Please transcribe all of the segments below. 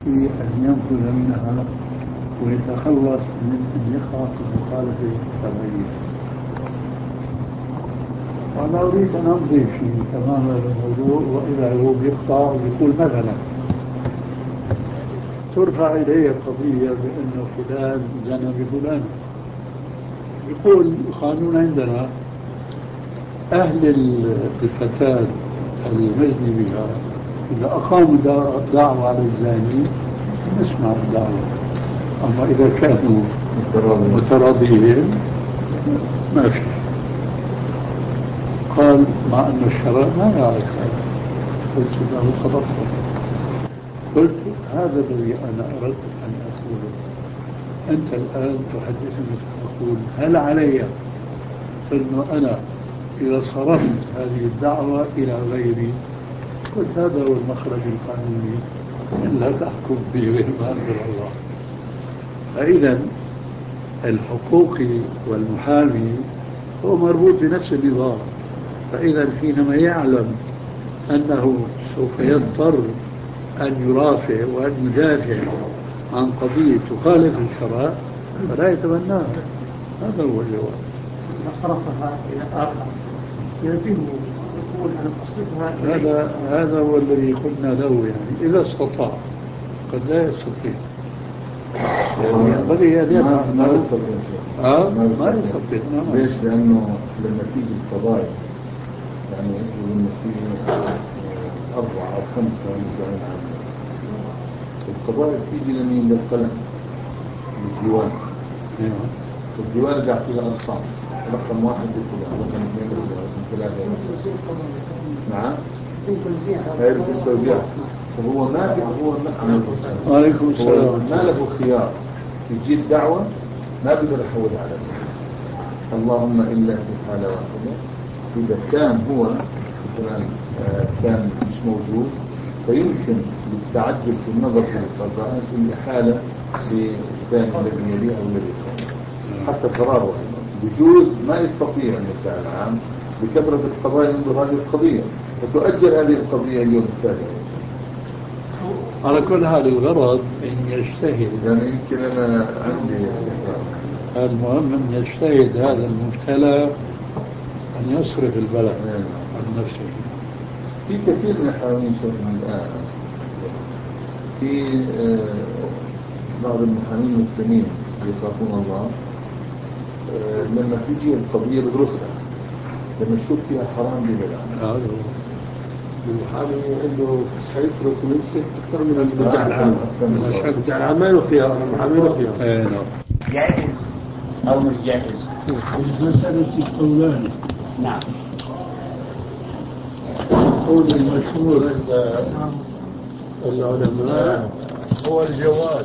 أن ينفذ منها ويتخلص من أن يقع في المخالفة الشرعية. وأنا أريد أن أمضي في تمام هذا الموضوع، وإذا هو يقطع يقول مثلا ترفع إليه قضية بأنه فلان زنى بفلان، يقول القانون عندنا أهل الفتاة المزني بها إذا أقاموا دعوة على الزاني نسمع الدعوة، أما إذا كانوا متراضيين ما في. قال مع أن الشرع ما يعرف هذا. قلت له صدقت. قلت هذا الذي أنا أردت أن أقوله. أنت الآن تحدثني تقول هل علي أنه أنا إذا صرفت هذه الدعوة إلى غيري؟ قلت هذا هو المخرج القانوني، إن لا تحكم به غير ما أنزل الله. فإذا الحقوقي والمحامي هو مربوط بنفس النظام. فإذا حينما يعلم أنه سوف يضطر أن يرافع وأن يدافع عن قضية تخالف الشرع فلا يتبناها. هذا هو الجواب. إذا صرفها إلى آخر يلزمه يقول أنا أصرفها. هذا هو الذي قلنا له، يعني إذا استطاع، قد لا يستطيع. ينبغي أن يفعل ما يستطيع. ليش؟ لأنه لما تيجي القضايا يعني لما تيجي 4 أو 5 مدعين عنه القضايا تيجي لمين؟ للقلم، للديوان. الديوان قاعد فيها أرقام، رقم 1 لفلان، رقم 2 لفلان، رقم 3. نعم؟ هاي التوزيع. فهو ما عليكم السلام. ما له خيار. تجي الدعوة ما بقدر يحولها على اللهم إلا في حالة واحدة، إذا كان هو مثلا كان مش موجود فيمكن للتعدل في النظر في القضاء في الإحالة للثاني الذي يليه أو الذي يليه حتى قراره. بجوز ما يستطيع المفتاح العام بكثرة القضايا ينظر هذه القضية فتؤجل هذه القضية اليوم التالي. على كل حال الغرض أن يجتهد، يعني يمكن أنا عندي المهم أن يجتهد هذا المبتلى أن يصرف البلد عن نفسه. في كثير من الحرامين شوفهم الآن في بعض المحامين المسلمين يخافون الله لما تيجي القضية بدرسها لما تشوف فيها حرام بيبلع. المحامي عنده سيطرة ويمسك أكثر من المدعي العام. المدعي العام ما له خيار، المحامي له خيار. جائز أو مش جائز؟ مسألة القولان. نعم. القول المشهور عند العلماء هو الجواز.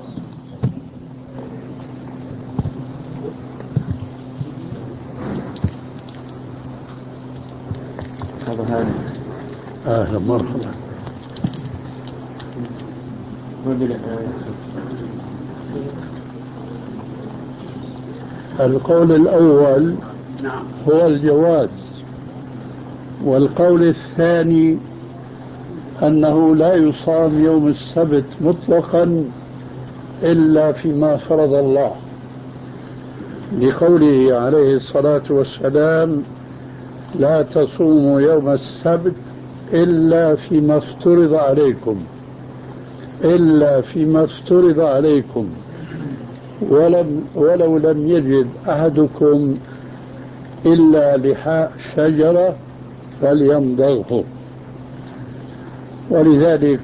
هذا أهلا مرحبا. القول الأول هو الجواز، والقول الثاني أنه لا يصام يوم السبت مطلقا إلا فيما فرض الله، لقوله عليه الصلاة والسلام لا تصوموا يوم السبت إلا فيما افترض عليكم، إلا فيما افترض عليكم، ولو لم يجد أحدكم إلا لحاء شجرة فليمضغه. ولذلك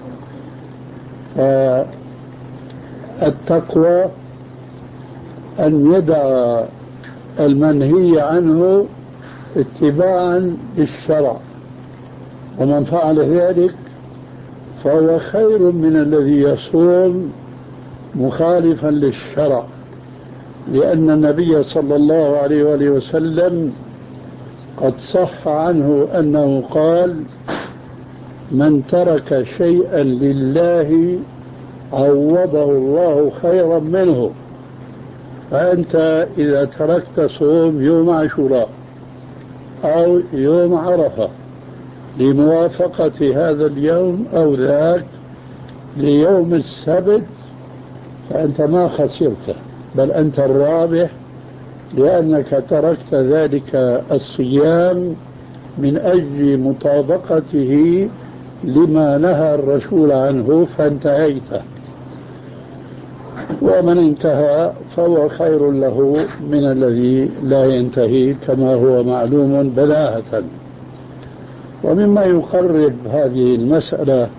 التقوى أن يدع المنهي عنه اتباعا للشرع، ومن فعل ذلك فهو خير من الذي يصوم مخالفا للشرع، لأن النبي صلى الله عليه وآله وسلم قد صح عنه أنه قال من ترك شيئا لله عوضه الله خيرا منه. فأنت إذا تركت صوم يوم عاشوراء أو يوم عرفة لموافقة هذا اليوم أو ذاك ليوم السبت فأنت ما خسرت، بل أنت الرابح، لأنك تركت ذلك الصيام من أجل مطابقته لما نهى الرسول عنه فانتهيت. ومن انتهى فهو خير له من الذي لا ينتهي كما هو معلوم بداهة. ومما يقرب هذه المسألة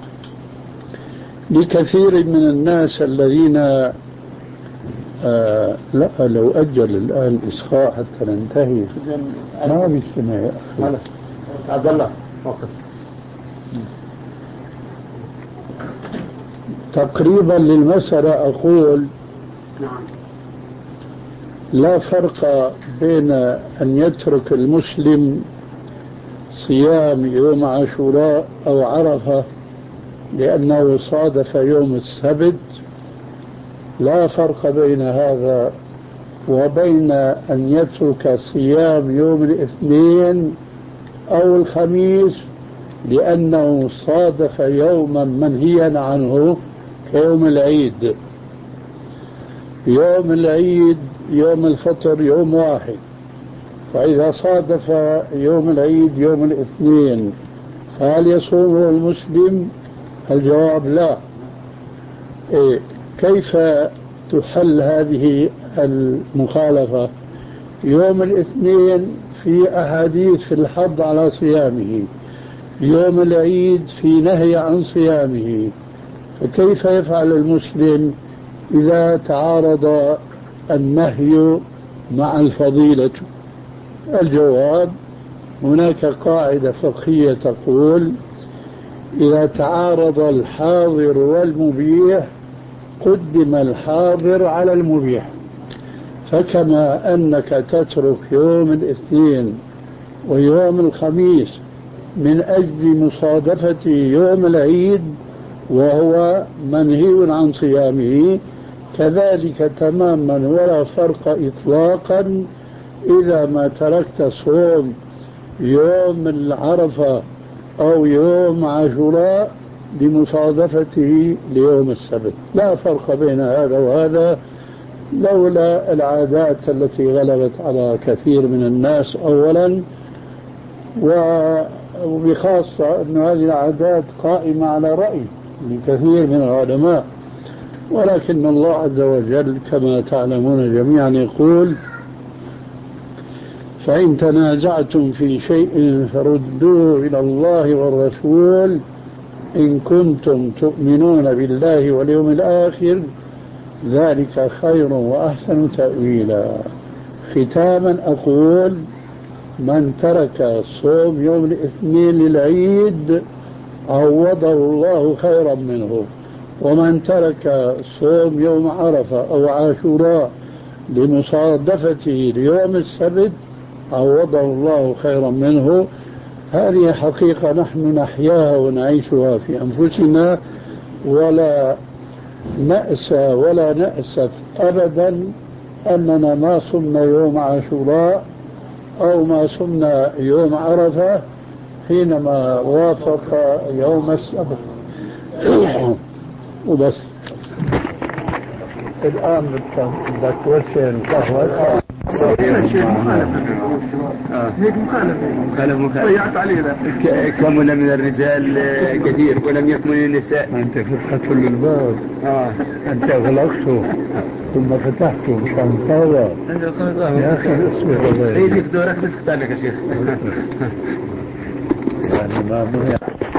لكثير من الناس الذين لا لو أجل الآن إسخاء حتى ننتهي ما بيجتمع يا أخي. عبد الله وقف. تقريبا للمسألة أقول لا فرق بين أن يترك المسلم صيام يوم عاشوراء أو عرفة لأنه صادف يوم السبت، لا فرق بين هذا وبين أن يترك صيام يوم الاثنين أو الخميس لأنه صادف يوما منهيا عنه كيوم العيد. يوم العيد يوم الفطر يوم واحد، فإذا صادف يوم العيد يوم الاثنين فهل يصومه المسلم؟ الجواب لا. كيف تحل هذه المخالفة؟ يوم الاثنين في أحاديث في الحض على صيامه، يوم العيد في نهي عن صيامه، فكيف يفعل المسلم إذا تعارض النهي مع الفضيلة؟ الجواب هناك قاعدة فقهية تقول إذا تعارض الحاضر والمبيح قدم الحاضر على المبيح. فكما أنك تترك يوم الاثنين ويوم الخميس من أجل مصادفة يوم العيد وهو منهي عن صيامه، كذلك تماما ولا فرق إطلاقا إذا ما تركت صوم يوم العرفة أو يوم عاشوراء لمصادفته ليوم السبت. لا فرق بين هذا وهذا لولا العادات التي غلبت على كثير من الناس أولا، وبخاصة أن هذه العادات قائمة على رأي لكثير من العلماء، ولكن الله عز وجل كما تعلمون جميعا يقول فإن تنازعتم في شيء فردوه إلى الله والرسول إن كنتم تؤمنون بالله واليوم الآخر ذلك خير وأحسن تأويلا. ختاما أقول من ترك صوم يوم الاثنين للعيد عوضه الله خيرا منه، ومن ترك صوم يوم عرفة أو عاشوراء لمصادفته ليوم السبت عوضه الله خيرا منه. هذه حقيقة نحن نحياها ونعيشها في أنفسنا، ولا نأسى ولا نأسف أبدا أننا ما صمنا يوم عاشوراء أو ما صمنا يوم عرفة حينما وافق يوم السبت وبس. الآن بدك توسع القهوة. هيك مخالفة ضيعت علينا. كمل من الرجال كثير ولم يكمل النساء. أنت فتحت الباب. أنت أغلقته ثم فتحته مشان طاوة. يا أخي اصبر. هيديك دورك بسكت عليك يا شيخ. يعني ما مهم.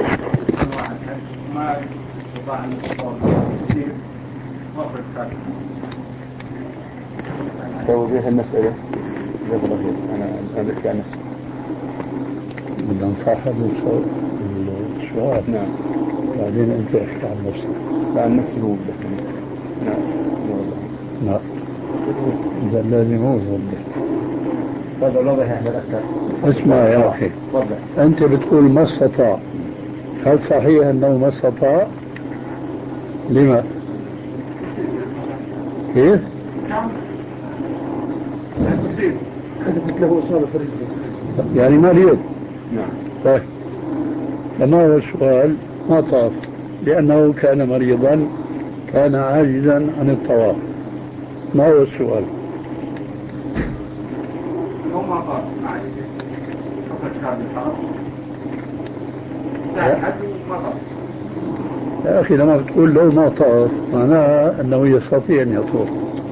توضيح المسألة. أنا بحكي عن نفسي. بدنا نصاحب السؤال. نعم. بعدين أنت احكي عن نفسك. لا عن نفسي هو بحكي. نعم. لا. إذا لازم هو يوضح. تفضل وضح يا أحمد أكثر. اسمع يا أخي. تفضل. أنت بتقول ما استطاع. هل صحيح أنه ما استطاع؟ لما؟ كيف؟ حدثت له إصابة في رجله. يعني مريض. نعم. طيب. لما هو السؤال ما طاف. لأنه كان مريضا كان عاجزا عن الطواف. ما هو السؤال؟ لو ما طاف معي فقط هذا الحرم ما طاف. يا أخي لما بتقول لو ما طاف معناها أنه يستطيع أن يطوف.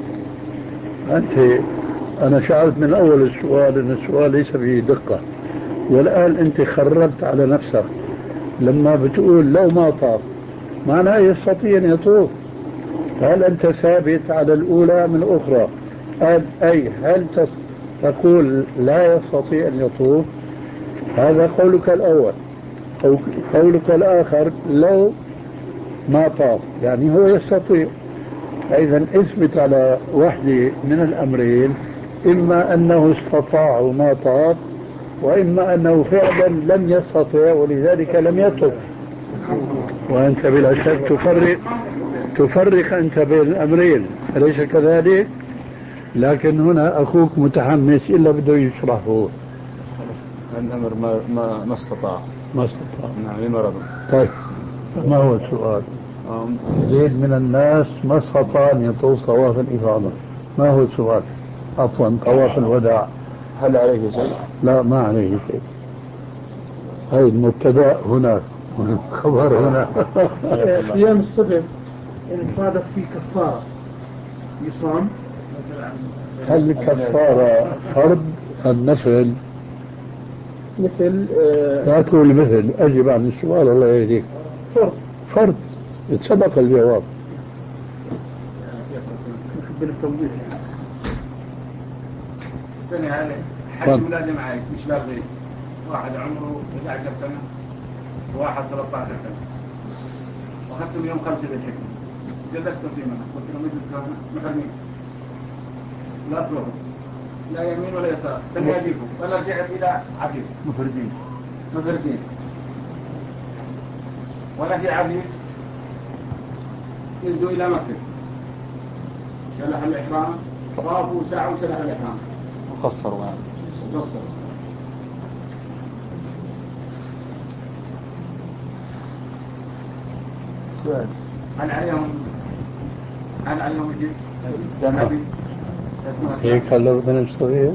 أنا شعرت من أول السؤال أن السؤال ليس فيه دقة، والآن أنت خربت على نفسك لما بتقول لو ما طاف معناها يستطيع أن يطوف. هل أنت ثابت على الأولى من الأخرى؟ أي هل تقول لا يستطيع أن يطوف؟ هذا قولك الأول. أو قولك الآخر لو ما طاف يعني هو يستطيع. إذا اثبت على واحدة من الأمرين، إما أنه استطاع وما طاف، وإما أنه فعلا لم يستطع ولذلك لم يطف. وأنت بلا شك تفرق أنت بين الأمرين، أليس كذلك؟ لكن هنا أخوك متحمس إلا بده يشرحه. الأمر ما استطاع. نعم لمرض. طيب ما هو السؤال؟ زيد من الناس ما استطاع أن يطوف طواف الإفاضة. ما هو السؤال؟ عفوا طواف الوداع. هل عليه شيء؟ لا ما عليه شيء. هاي المبتدأ هناك والخبر هنا. صيام السبت إن صادف فيه كفارة يصام. هل الكفارة فرض أم نفل؟ مثل لا تقول مثل، أجب عن السؤال الله يهديك. فرض سبق الجواب. نحب التوضيح. السنة هذه حج ولادي معي مش لاغي. واحد عمره 11 سنة وواحد 13 سنة، وأخذتهم يوم 5 بالحكمة. جلستهم في منى قلت لهم اجلسوا محرمين لا تروحوا لا يمين ولا يسار سنياديكم، ولا رجعت إلى عبيد مفردين ولا في عبيد نزلوا إلى مكة شلح الإحرام طافوا ساعة وشلح الإحرام وقصروا سؤال هل عليهم جيب هيك هلا بدنا نشتغل.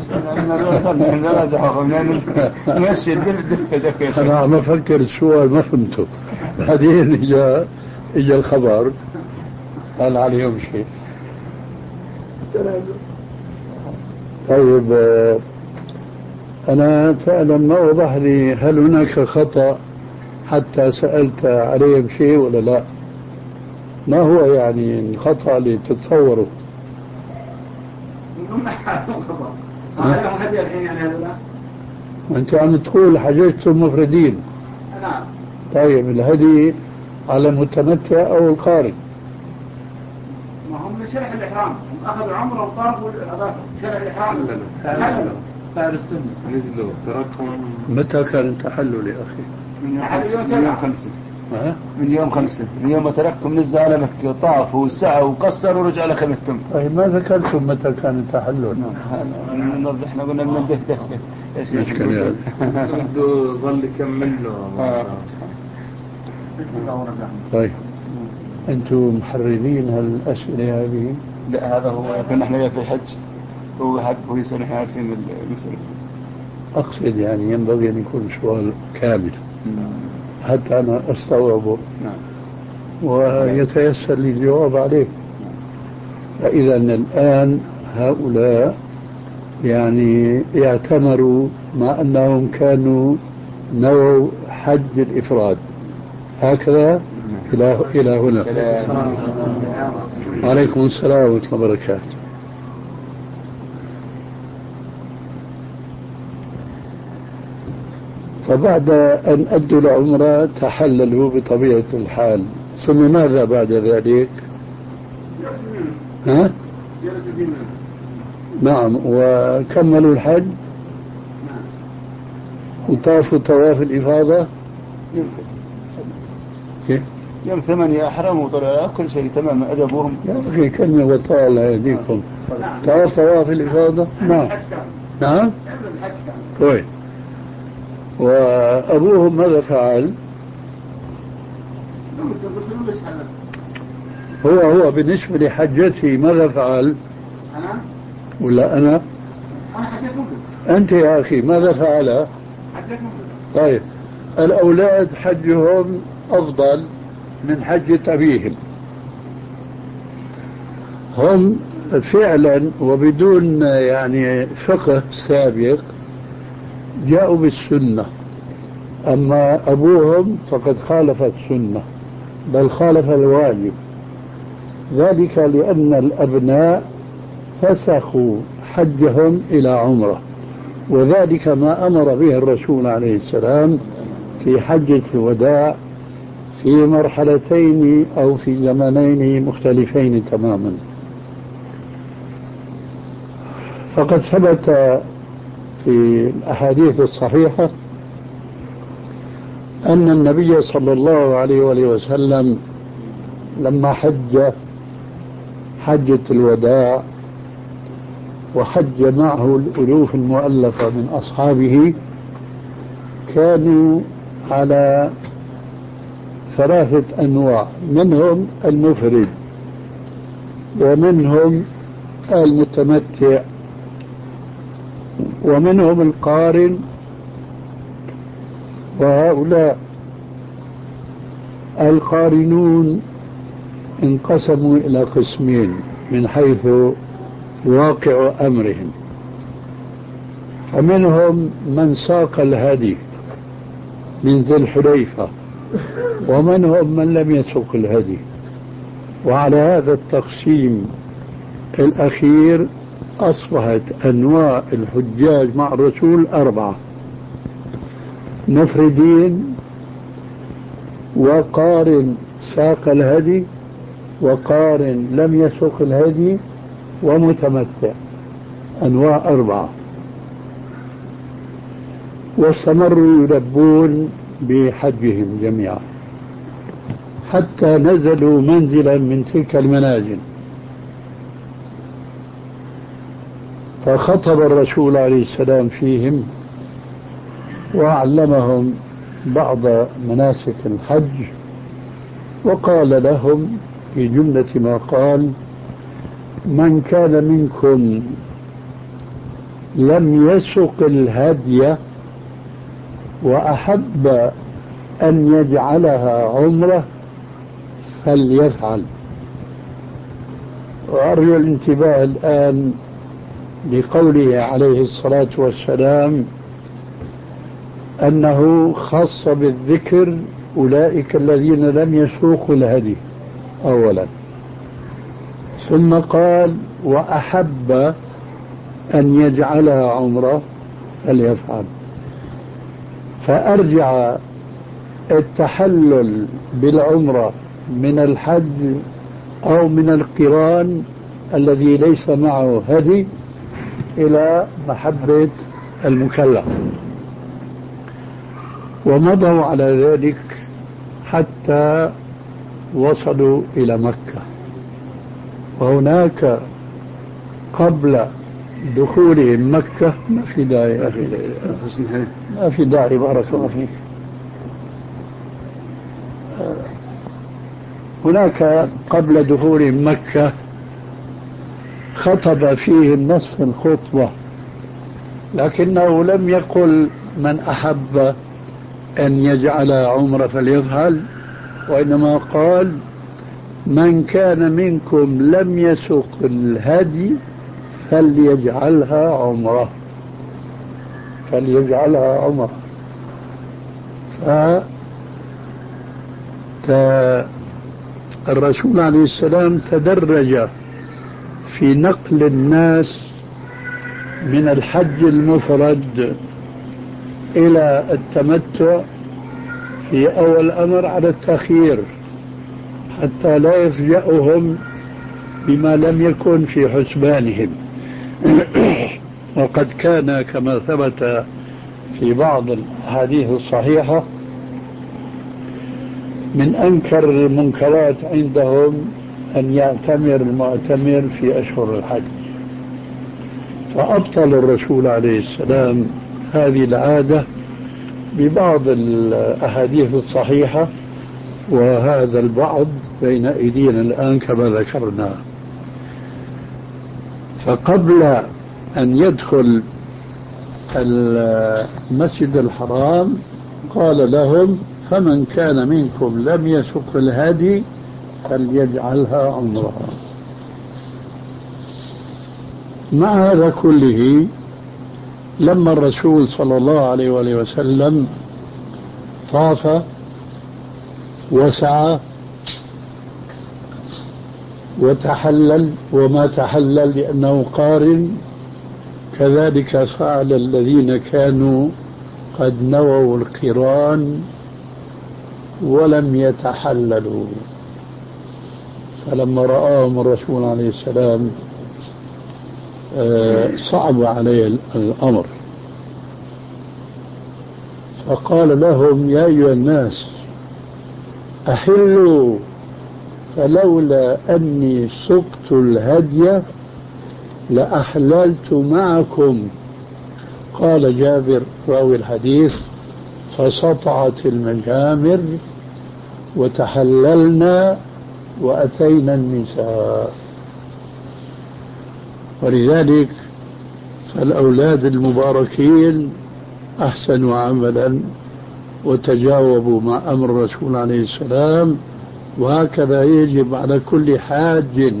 أنا عم أفكر السؤال ما فهمته. بعدين إجا الخبر هل عليهم شيء. طيب أنا فعلا ما وضح لي هل هناك خطأ حتى سألت عليهم شيء ولا لا. ما هو يعني الخطأ اللي تتصوره؟ وانت عم تقول حججتم مفردين. نعم. طيب الهدي على المتمتع او القارئ؟ ما هم شرح الاحرام، هم اخذوا عمره وطافوا شرح الاحرام. حللوا بعد السنة نزلوا تركهم. متى كان التحلل يا اخي؟ من يوم 5. من يوم ما تركتم نزلوا على مكة طافوا وسعوا وقصروا ورجعوا لكمتم. طيب ما ذكرتم متى كان التحلل؟ نوضح احنا قلنا من دخل ايش كان بده ظل يكمل له. طيب انتم محررين هالاسئله هذه؟ لا هذا هو كنا احنا في الحج هو حد هو يسأل احنا عارفين المسألة. اقصد يعني ينبغي ان يكون سؤال كامل حتى أنا أستوعبه ويتيسر لي الجواب عليه. فإذا الآن هؤلاء يعني يعتمروا مع أنهم كانوا نووا حج الإفراد هكذا إلى هنا. وعليكم السلام ورحمة الله وبركاته. فبعد أن أدوا العمرة تحللوا بطبيعة الحال، ثم ماذا بعد ذلك؟ ها؟ نعم، وكملوا الحج وطافوا طواف الإفاضة. كيف؟ يوم 8 أحرموا وطلعوا كل شيء تمام أدبوهم. يا أخي كلمة وطال هذيكم. طواف الإفاضة. نعم نعم. كويس. وأبوهم ماذا فعل؟ هو بالنسبة لحجته ماذا فعل؟ أنا؟ ولا أنا؟ أنا حجيت ممكن. أنت يا أخي ماذا فعل؟ حجيت ممكن. طيب الأولاد حجهم أفضل من حجة أبيهم. هم فعلا وبدون يعني فقه سابق جاءوا بالسنة، أما أبوهم فقد خالف السنة بل خالف الواجب، ذلك لأن الأبناء فسخوا حجهم إلى عمرة، وذلك ما أمر به الرسول عليه السلام في حجة الوداع في مرحلتين أو في زمنين مختلفين تماما. فقد ثبت في الأحاديث الصحيحة أن النبي صلى الله عليه وآله وسلم لما حجة الوداع وحج معه الألوف المؤلفة من أصحابه كانوا على 3 أنواع، منهم المفرد ومنهم المتمتع ومنهم القارن. وهؤلاء القارنون انقسموا إلى قسمين من حيث واقع أمرهم، فمنهم من ساق الهدي من ذي الحليفة ومنهم من لم يسوق الهدي. وعلى هذا التقسيم الأخير أصبحت أنواع الحجاج مع الرسول 4: مفردين، وقارن ساق الهدي، وقارن لم يسوق الهدي، ومتمتع. أنواع 4. واستمروا يلبون بحجهم جميعا حتى نزلوا منزلا من تلك المنازل، فخطب الرسول عليه السلام فيهم وعلمهم بعض مناسك الحج، وقال لهم في جملة ما قال: من كان منكم لم يسق الهدي وأحب أن يجعلها عمرة فليفعل. وأرجو الانتباه الآن لقوله عليه الصلاة والسلام أنه خص بالذكر أولئك الذين لم يسوقوا الهدي أولا، ثم قال: وأحب أن يجعلها عمرة فليفعل. فأرجع التحلل بالعمرة من الحج أو من القران الذي ليس معه هدي إلى محبة المكلف، ومضوا على ذلك حتى وصلوا إلى مكة. وهناك قبل دخولهم مكة ما في داعي يا أخي، ما في داعي، بارك الله فيك. هناك قبل دخولهم مكة خطب فيهم نصف الخطبة، لكنه لم يقل من أحب أن يجعل عمرة فليفعل، وإنما قال: من كان منكم لم يسق الهدي فليجعلها عمرة، فليجعلها عمرة. الرسول عليه السلام تدرج في نقل الناس من الحج المفرد إلى التمتع في أول أمر على التأخير، حتى لا يفجأهم بما لم يكن في حسبانهم. وقد كان كما ثبت في بعض الأحاديث الصحيحة من أنكر المنكرات عندهم أن يعتمر المعتمر في أشهر الحج، فأبطل الرسول عليه السلام هذه العادة ببعض الأحاديث الصحيحة وهذا البعض بين أيدينا الآن كما ذكرنا. فقبل أن يدخل المسجد الحرام قال لهم: فمن كان منكم لم يسق الهدي فليجعلها عمرة. مع هذا كله لما الرسول صلى الله عليه وآله وسلم طاف وسعى وتحلل وما تحلل لأنه قارن، كذلك فعل الذين كانوا قد نووا القران ولم يتحللوا. فلما رآهم الرسول عليه السلام صعب عليه الأمر، فقال لهم: يا أيها الناس أحلوا، فلولا أني سقت الهدي لأحللت معكم. قال جابر راوي الحديث: فسطعت المجامر وتحللنا وأتينا النساء. ولذلك فالأولاد المباركين أحسنوا عملا وتجاوبوا مع أمر الرسول عليه السلام. وهكذا يجب على كل حاج،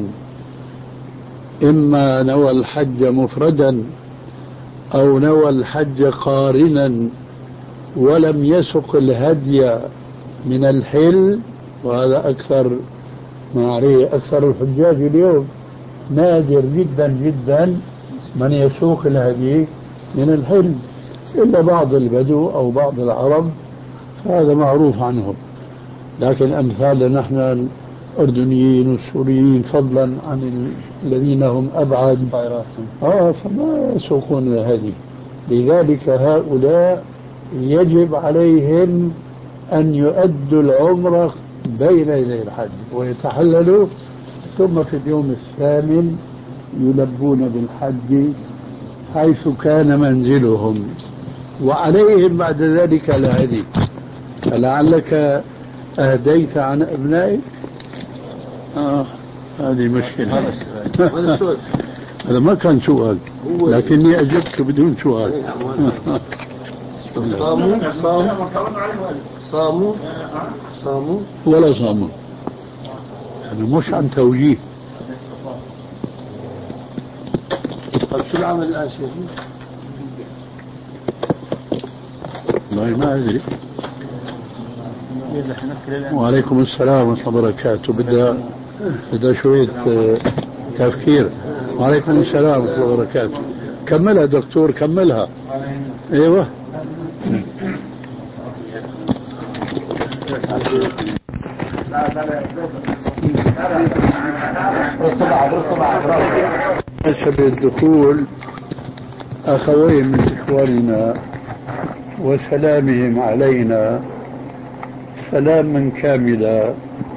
إما نوى الحج مفردا أو نوى الحج قارنا ولم يسق الهدي من الحل، وهذا أكثر ما عليه أكثر الحجاج اليوم، نادر جدا جدا من يسوق الهدي من الحل، إلا بعض البدو أو بعض العرب، فهذا معروف عنهم. لكن أمثال نحن الأردنيين والسوريين فضلا عن الذين هم أبعد فما يسوقون الهدي. لذلك هؤلاء يجب عليهم أن يؤدوا العمرة بين يدي الحج ويتحللوا، ثم في اليوم الثامن يلبون بالحج حيث كان منزلهم، وعليهم بعد ذلك الهدي. فلعلك أهديت عن أبنائك؟ هذه مشكلة. هذا السؤال هذا ما كان سؤال، لكني أجبت بدون سؤال. صاموا ولا صاموا، هذا مش عن توجيه. طيب شو العمل الآن شيخي؟ والله ما أدري. وعليكم السلام ورحمة الله وبركاته. بدها شوية تفكير. وعليكم السلام ورحمة الله وبركاته. كملها دكتور، كملها. ايوه. بالنسبة للدخول أخوين من إخواننا وسلامهم علينا سلاما كاملا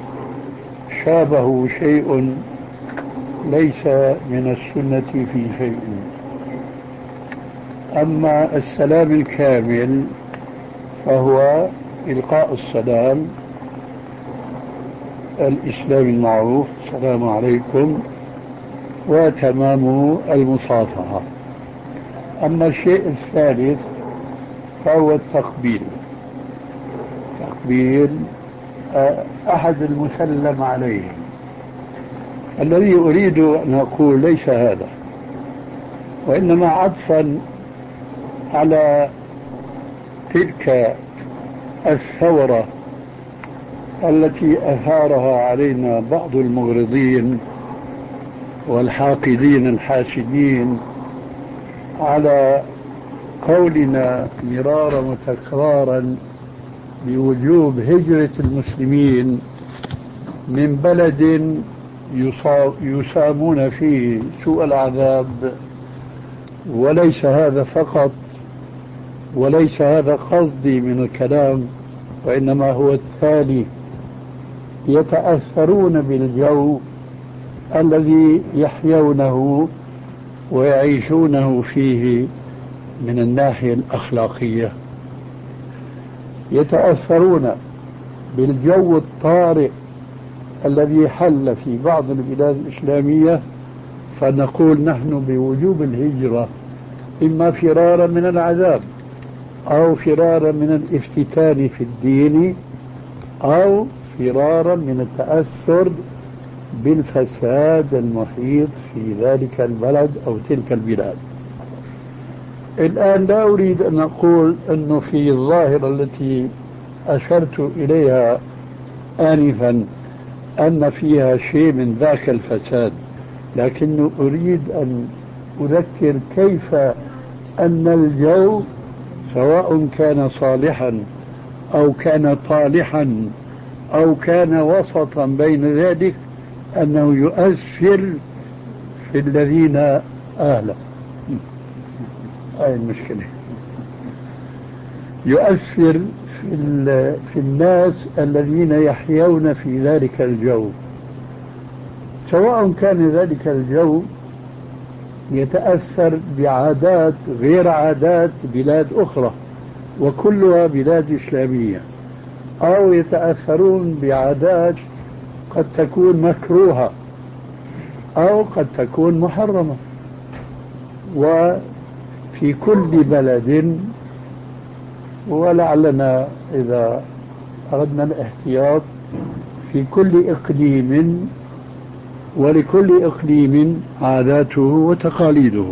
شابه شيء ليس من السنة في شيء. أما السلام الكامل فهو إلقاء السلام الإسلام المعروف: السلام عليكم، وتمام المصافحة. أما الشيء الثالث فهو التقبيل، تقبيل أحد المسلم عليه. الذي أريد أن أقول ليس هذا، وإنما عطفا على تلك الثورة التي أثارها علينا بعض المغرضين والحاقدين الحاسدين على قولنا مرارا وتكرارا بوجوب هجرة المسلمين من بلد يسامون فيه سوء العذاب. وليس هذا فقط، وليس هذا قصدي من الكلام، وإنما هو التالي: يتأثرون بالجو الذي يحيونه ويعيشونه فيه من الناحية الأخلاقية، يتأثرون بالجو الطارئ الذي حل في بعض البلاد الإسلامية، فنقول نحن بوجوب الهجرة، إما فرارا من العذاب أو فرارا من الافتتان في الدين أو فرارا من التأثر بالفساد المحيط في ذلك البلد أو تلك البلاد. الآن لا أريد أن أقول أنه في الظاهرة التي أشرت إليها آنفا أن فيها شيء من ذاك الفساد، لكن أريد أن أذكر كيف أن الجو سواء كان صالحا أو كان طالحا أو كان وسطا بين ذلك أنه يؤثر في الذين أهله. هاي المشكلة، يؤثر في الناس الذين يحيون في ذلك الجو، سواء كان ذلك الجو يتأثر بعادات غير عادات بلاد أخرى وكلها بلاد إسلامية، أو يتأثرون بعادات قد تكون مكروهة أو قد تكون محرمة. وفي كل بلد، ولعلنا إذا أردنا الاحتياط، في كل إقليم ولكل إقليم عاداته وتقاليده.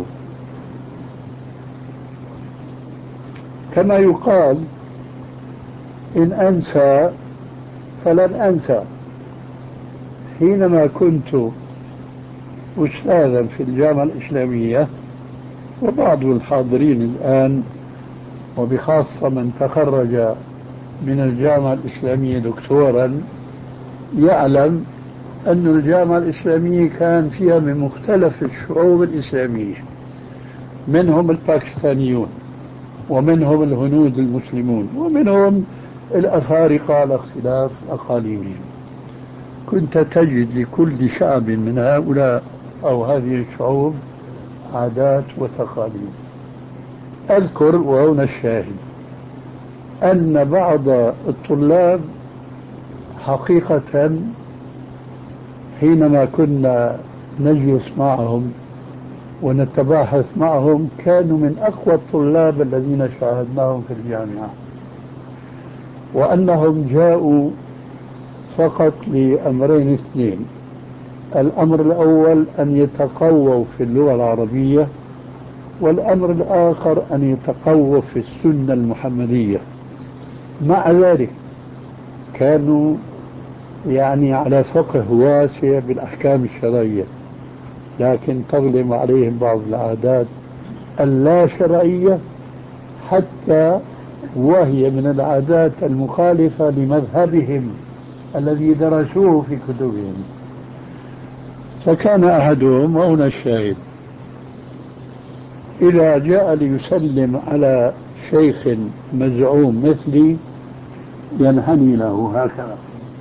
كما يقال إن أنسى فلن أنسى. حينما كنت أستاذا في الجامعة الإسلامية، وبعض الحاضرين الآن وبخاصة من تخرج من الجامعة الإسلامية دكتورا يعلم أن الجامعة الإسلامية كان فيها من مختلف الشعوب الإسلامية، منهم الباكستانيون ومنهم الهنود المسلمون ومنهم الأفارقة على اختلاف أقاليمهم. كنت تجد لكل شعب من هؤلاء أو هذه الشعوب عادات وتقاليد. أذكر وهنا الشاهد أن بعض الطلاب حقيقة حينما كنا نجلس معهم ونتباحث معهم كانوا من أقوى الطلاب الذين شاهدناهم في الجامعة، وأنهم جاءوا فقط لأمرين اثنين: الأمر الأول أن يتقووا في اللغة العربية، والأمر الآخر أن يتقووا في السنة المحمدية. مع ذلك كانوا على فقه واسع بالأحكام الشرعية، لكن تظلم عليهم بعض العادات اللا شرعية، حتى وهي من العادات المخالفة لمذهبهم الذي درسوه في كتبهم. فكان أحدهم، وهنا الشاهد، إذا جاء ليسلم على شيخ مزعوم مثلي ينحني له هكذا.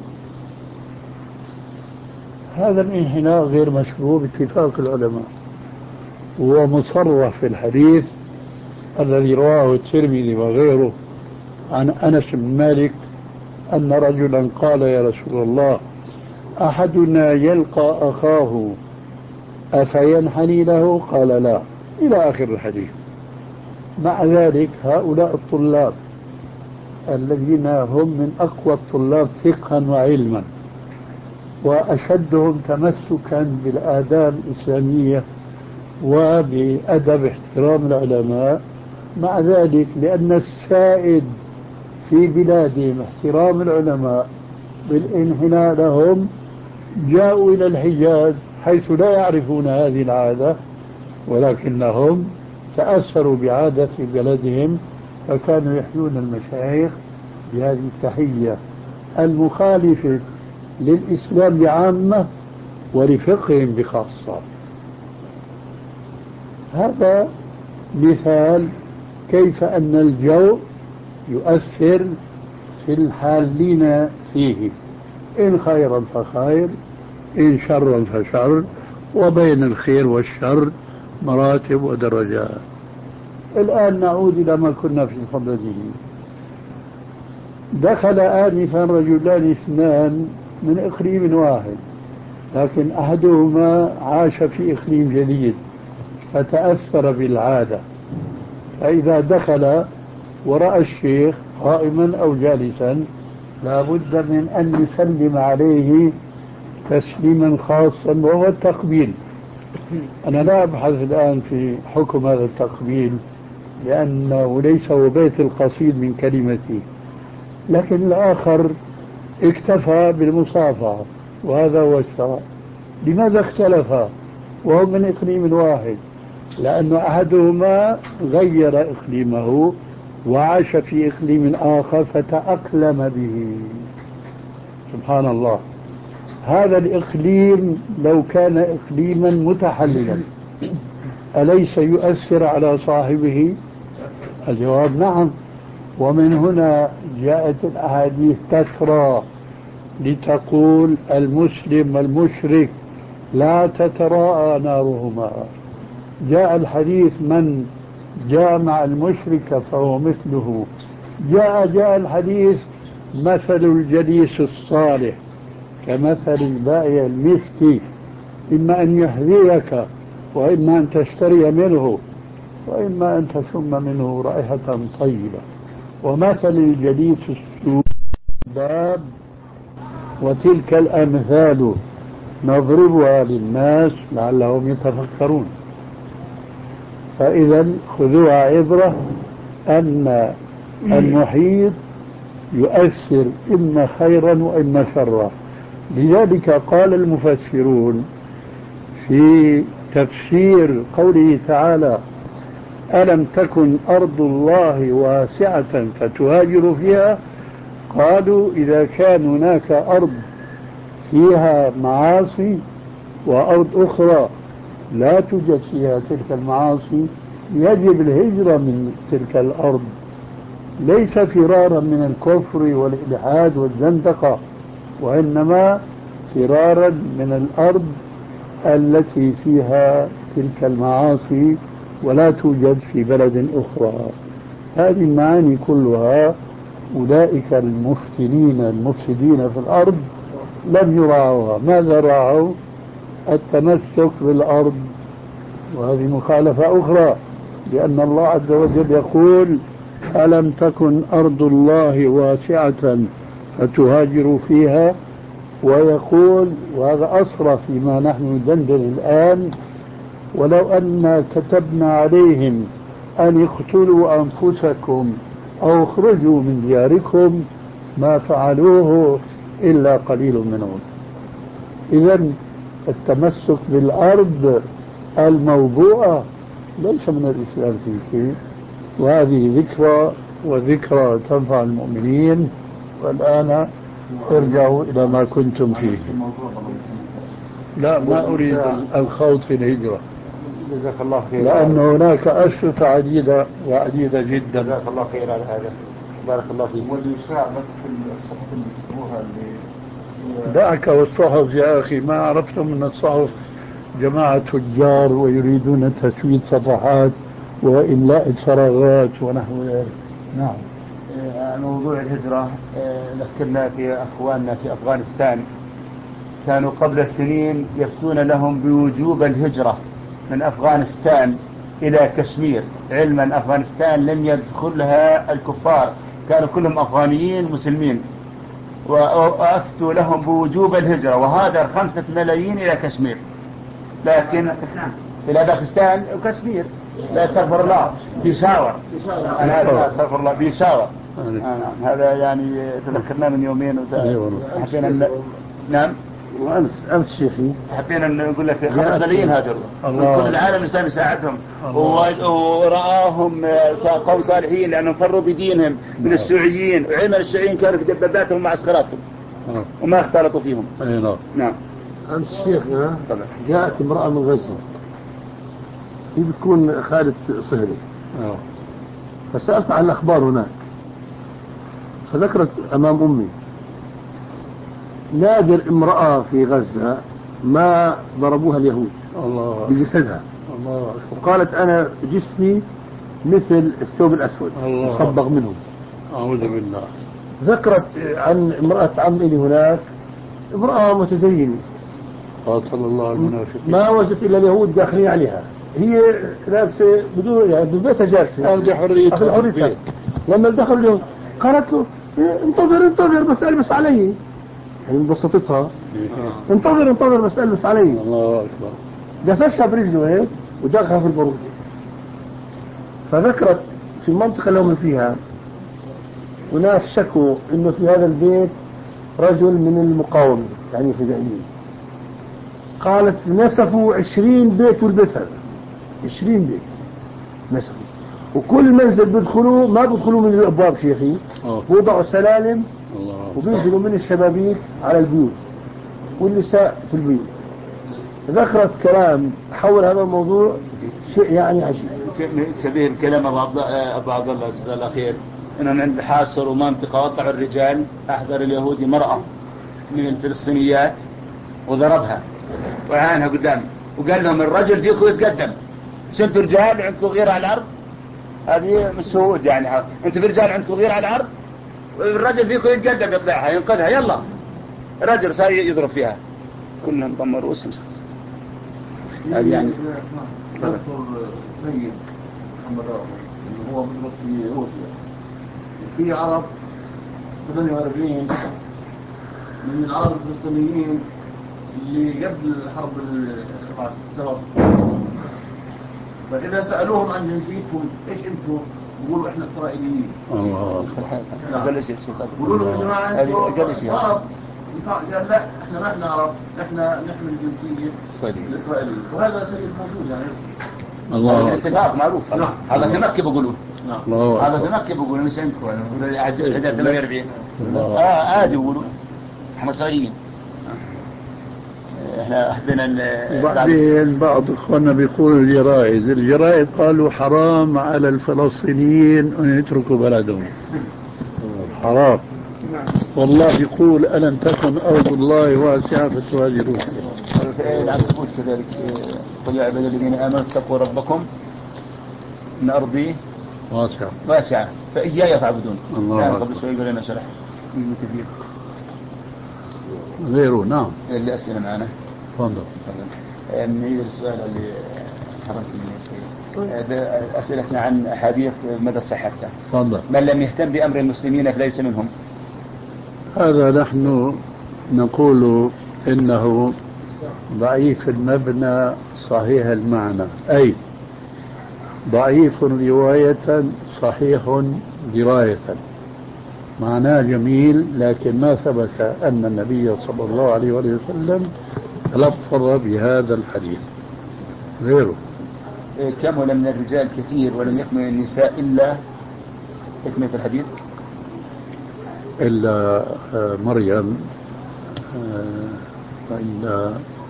هذا الانحناء غير مشروع باتفاق العلماء، هو مصرح في الحديث الذي رواه الترمذي وغيره عن أنس بن مالك أن رجلا قال: يا رسول الله، أحدنا يلقى أخاه أفينحني له؟ قال: لا، إلى آخر الحديث. مع ذلك هؤلاء الطلاب الذين هم من أقوى الطلاب فقها وعلما وأشدهم تمسكا بالآداب الإسلامية وبأدب احترام العلماء، مع ذلك لأن السائد في بلادهم احترام العلماء بالانحناء لهم، جاءوا إلى الحجاز حيث لا يعرفون هذه العادة، ولكنهم تأثروا بعادة بلدهم، فكانوا يحيون المشايخ بهذه التحية المخالفة للإسلام بعامة ولفقههم بخاصة. هذا مثال كيف أن الجو يؤثر في الحالين فيه، إن خيرا فخير، إن شرا فشر، وبين الخير والشر مراتب ودرجات. الآن نعود إلى ما كنا في صدده. دخل آنفا رجلان اثنان من إقليم واحد، لكن أحدهما عاش في إقليم جديد فتأثر بالعادة، فإذا دخل ورأى الشيخ قائما أو جالسا لا بد من أن يسلم عليه تسليما خاصا وهو التقبيل. أنا لا أبحث الآن في حكم هذا التقبيل لأنه ليس هو بيت القصيد من كلمتي، لكن الآخر اكتفى بالمصافحة وهذا هو الشرع. لماذا اختلفا وهم من إقليم واحد؟ لأن أحدهما غير إقليمه وعاش في إقليم آخر فتأقلم به. سبحان الله، هذا الإقليم لو كان إقليما متحللا أليس يؤثر على صاحبه؟ الجواب نعم. ومن هنا جاءت الأحاديث تترى لتقول المسلم والمشرك لا تتراءى نارهما. جاء الحديث من جامع المشرك فهو مثله. جاء الحديث مثل الجليس الصالح كمثل البائع المسكي، إما أن يهديك وإما أن تشتري منه وإما أن تشم منه رائحة طيبة. ومثل الجليس السوء باب. وتلك الأمثال نضربها للناس لعلهم يتفكرون. فإذا خذوها عبرة أن المحيط يؤثر إما خيرا وإما شرا. لذلك قال المفسرون في تفسير قوله تعالى ألم تكن أرض الله واسعة فتهاجروا فيها، قالوا إذا كان هناك أرض فيها معاصي وأرض أخرى لا توجد فيها تلك المعاصي يجب الهجرة من تلك الأرض، ليس فرارا من الكفر والإلحاد والزندقة، وإنما فرارا من الأرض التي فيها تلك المعاصي ولا توجد في بلد أخرى. هذه المعاني كلها أولئك المفتنين المفسدين في الأرض لم يراعوها. ماذا راعوا؟ التمسك بالأرض، وهذه مخالفة أخرى، لأن الله عز وجل يقول ألم تكن أرض الله واسعة فتهاجروا فيها، ويقول وهذا أصرف فيما نحن ندندن الآن ولو أن كتبنا عليهم أن اقتلوا أنفسكم أو اخرجوا من دياركم ما فعلوه إلا قليل منهم. إذن التمسك بالأرض الموضوعة ليس من الإسلام في شيء، وهذه ذكرى وذكرى تنفع المؤمنين. والآن ارجعوا إلى ما كنتم فيه. لا، ما أريد الخوض في الهجرة، جزاك الله خير، لأن هناك أشرطة عديدة وعديدة جدا. جزاك الله خير على هذا، بارك الله فيك. والإشاع بس في الصحف اللي بيكتبوها اللي دعك والصحف يا أخي، ما عرفتم من الصحف جماعة تجار ويريدون تسويد صفحات وإملاء فراغات ونحو ذلك. نعم. موضوع الهجرة ذكرنا في أخواننا في أفغانستان كانوا قبل سنين يفتون لهم بوجوب الهجرة من أفغانستان إلى كشمير، علما أفغانستان لم يدخلها الكفار، كانوا كلهم أفغانيين مسلمين، وأفتوا لهم بوجوب الهجرة وهذا 5 ملايين إلى كشمير. لكن إلى باكستان وكشمير، لا استغفر الله، بيشاور، أنا استغفر الله، بيشاور. هذا يعني تذكرنا من يومين وحبينا نعم. وأمس شيخي حبينا نقول لك 5 ملايين هاجروا من كل العالم الإسلامي يساعدهم، ورآهم قوم صالحين لأنهم فروا بدينهم من الشيوعيين، وعلم الشيوعيين كانوا في دباباتهم ومعسكراتهم وما اختلطوا فيهم. نعم. أمس شيخنا جاءت امرأة من غزة، هي بتكون خالد صهري، فسألت عن الأخبار هناك، فذكرت أمام أمي نادر امرأة في غزة ما ضربوها اليهود بجسدها، وقالت أنا جسمي مثل الثوب الأسود مصبغ منهم. أعوذ بالله. ذكرت عن امرأة عم إلي هناك، امرأة متدينة قاتل الله المنافقين، ما وجدت إلا اليهود داخلين عليها، هي لابسة بدون يعني ببيتها جالسة هذه حريتها. لما دخلوا اليهود قالت له انتظر بس ألبس علي، يعني ببساطتها انتظر بس ألبس علي. الله أكبر. دفشها برجله هيك ودخلها في البرود. فذكرت في المنطقة اللي هم فيها وناس شكوا انه في هذا البيت رجل من المقاومة يعني الفدائيين. قالت نسفوا 20 بيت والبيت هذا 20 بيت نسفوا، وكل منزل بيدخلوه ما بيدخلوا من الابواب شيخي، بوضعوا سلالم وبينزلوا من الشبابيك على البيوت والنساء في البيوت. ذكرت كلام حول هذا الموضوع شيء يعني عجيب. سبيل كلام ابو عبد الله الاخير انهم عند حاصروا منطقه وقعوا الرجال، احضر اليهودي مرأة من الفلسطينيات وضربها وعانها قدامي وقال لهم الرجل فيكم يتقدم، انتوا رجال عندكم غير على الارض، هذه من السهود يعني، انتوا في رجال عندكم غير على الارض، والرجل فيكم يتقدم يطلعها ينقذها، يلا الرجل صار يضرب فيها، كلهم ضموا رؤوسهم. هذه يعني دكتور سيد محمد رافع اللي هو مدرس في روسيا، في عرب 48 من العرب الفلسطينيين اللي قبل الحرب السبب، فإذا سألوهم عن جنسيتكم ايش انتم؟ يقولوا احنا اسرائيليين. الله جلس يا شيخ. يقولوا لهم يا جماعه انتم عرب؟ قال لا احنا ما احنا عرب، احنا نحمل الجنسيه الاسرائيليه، وهذا شيء موجود يعني. الله اتفاق معروف. هذا في مكه بيقولوا، هذا في مكه بيقولوا مش عندكم، هذا 48 عادي بيقولوا احنا اسرائيليين. احنا احدنا وبعدين بعض اخواننا بيقولوا الجرائد قالوا حرام على الفلسطينيين ان يتركوا بلدهم، حرام. والله يقول ألم تكن أرض الله واسعة فتهاجروا فيها. نعم تقول كذلك، قل يا عباد الذين آمنوا اتقوا ربكم إن أرضي واسعة فإياي فاعبدون. الله قبل شوي قال لنا شرح كثير غيره. نعم اللي أسئلة معنا. تفضل. نعيد السؤال اللي حرمت منه. أسئلتنا عن أحاديث مدى صحتها. تفضل. من لم يهتم بأمر المسلمين فليس منهم. هذا نحن نقول إنه ضعيف المبنى صحيح المعنى، أي ضعيف رواية صحيح دراية. معناه جميل لكن ما ثبت أن النبي صلى الله عليه وسلم تلفظ بهذا الحديث. غيره كمل من الرجال كثير ولم يكمل النساء إلا تكملة الحديث إلا مريم وإلا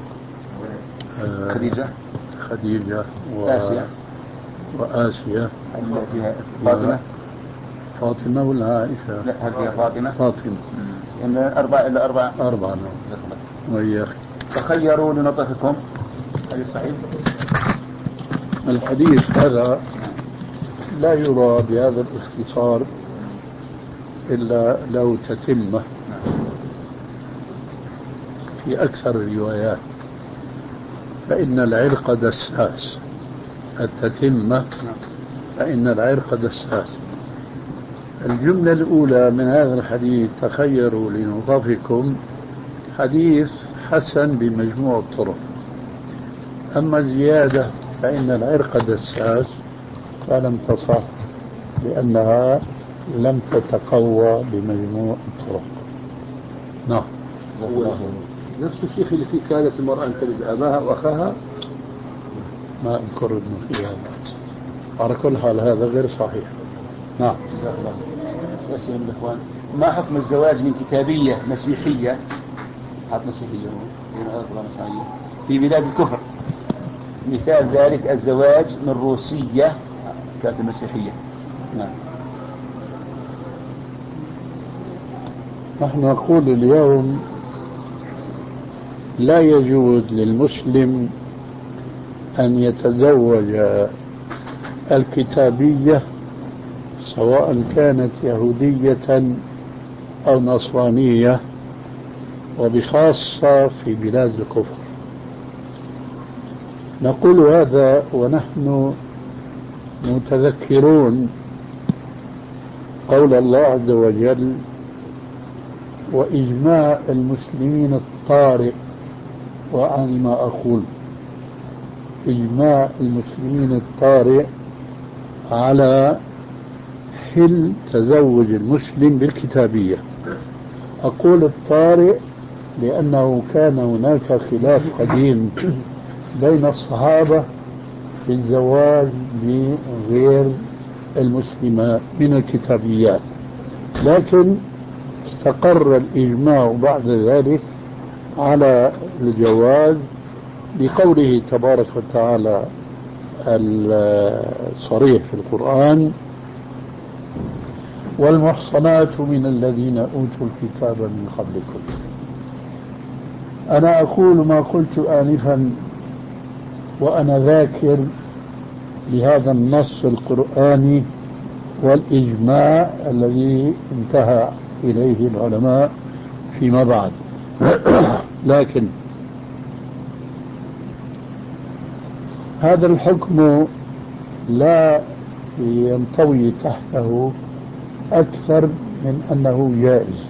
خديجة وآسيا فاطمة ولا عائشة؟ لا هذه فاطمة. إن أربعة. نعم. وياك تخيروا لنطقكم. هذا صحيح. الحديث هذا لا يرى بهذا الاختصار إلا لو تتمة في أكثر الروايات، فإن العرق دساس. التتمة فإن العرق دساس. الجملة الأولى من هذا الحديث تخيروا لنطفكم حديث حسن بمجموع الطرق. أما الزيادة فإن العرق دساس فلم تصح لأنها لم تتقوى بمجموع الطرق. نعم. نفس الشيخ اللي فيه كانت المرأة أن تلد أباها وأخاها، ما أذكر أنه فيها بأس. على كل حال هذا غير صحيح. نعم. أسئلة من الإخوان. ما حكم الزواج من كتابية مسيحية في بلاد الكفر؟ مثال ذلك الزواج من روسية كانت مسيحية. نعم. نحن نقول اليوم لا يجوز للمسلم أن يتزوج الكتابية سواء كانت يهودية أو نصرانية، وبخاصة في بلاد الكفر. نقول هذا ونحن متذكرون قول الله عز وجل: وإجماع المسلمين الطارئ. وأعني ما أقول، إجماع المسلمين الطارئ على حل تزوج المسلم بالكتابية. أقول الطارئ لأنه كان هناك خلاف قديم بين الصحابة في الزواج بغير المسلمة من الكتابيات، لكن استقر الإجماع بعد ذلك على الجواز بقوله تبارك وتعالى الصريح في القرآن: والمحصنات من الذين أوتوا الكتاب من قبلكم. أنا أقول ما قلت آنفا وأنا ذاكر لهذا النص القرآني والإجماع الذي انتهى إليه العلماء فيما بعد. لكن هذا الحكم لا ينطوي تحته أكثر من أنه جائز،